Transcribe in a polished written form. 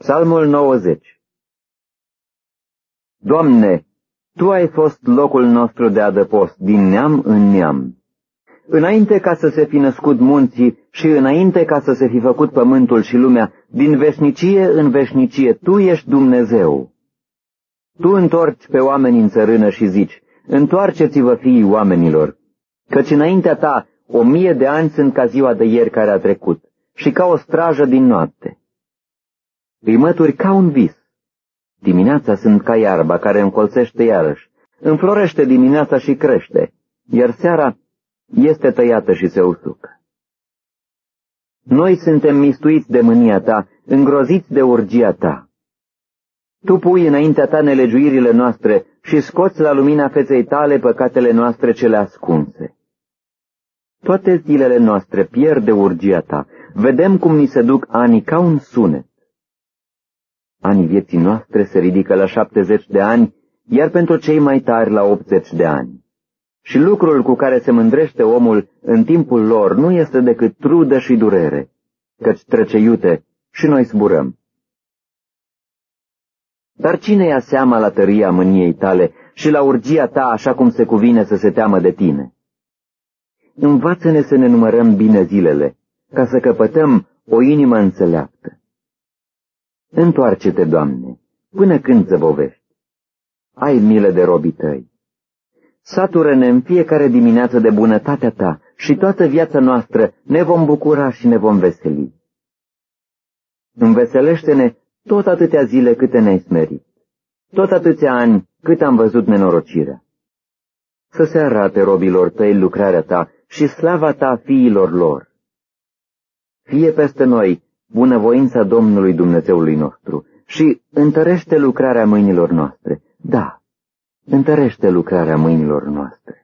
Psalmul 90. Doamne, Tu ai fost locul nostru de adăpost, din neam în neam. Înainte ca să se fi născut munții și înainte ca să se fi făcut pământul și lumea, din veșnicie în veșnicie, Tu ești Dumnezeu. Tu întorci pe oameni în țărână și zici, întoarceți-vă fiii oamenilor, căci înaintea Ta 1000 de ani sunt ca ziua de ieri care a trecut și ca o strajă din noapte. Îi mături ca un vis. Dimineața sunt ca iarba care încolțește iarăși, înflorește dimineața și crește, iar seara este tăiată și se usucă. Noi suntem mistuiți de mânia Ta, îngroziți de urgia Ta. Tu pui înaintea Ta nelegiuirile noastre și scoți la lumina feței Tale păcatele noastre cele ascunse. Toate zilele noastre pierd de urgia Ta, vedem cum ni se duc anii ca un sunet. Anii vieții noastre se ridică la 70 de ani, iar pentru cei mai tari la 80 de ani. Și lucrul cu care se mândrește omul în timpul lor nu este decât trudă și durere, căci trece iute și noi zburăm. Dar cine ia seama la tăria mâniei Tale și la urgia Ta așa cum se cuvine să se teamă de Tine? Învață-ne să ne numărăm bine zilele, ca să căpătăm o inimă înțeleaptă. Întoarce-te, Doamne, până când zăbovești. Ai milă de robii Tăi. Satură-ne în fiecare dimineață de bunătatea Ta și toată viața noastră ne vom bucura și ne vom veseli. Înveselește-ne tot atâtea zile câte ne-ai smerit, tot atâția ani cât am văzut nenorocirea. Să se arate robilor Tăi lucrarea Ta și slava Ta fiilor lor. Fie peste noi bunăvoința Domnului Dumnezeului nostru și întărește lucrarea mâinilor noastre. Da, întărește lucrarea mâinilor noastre.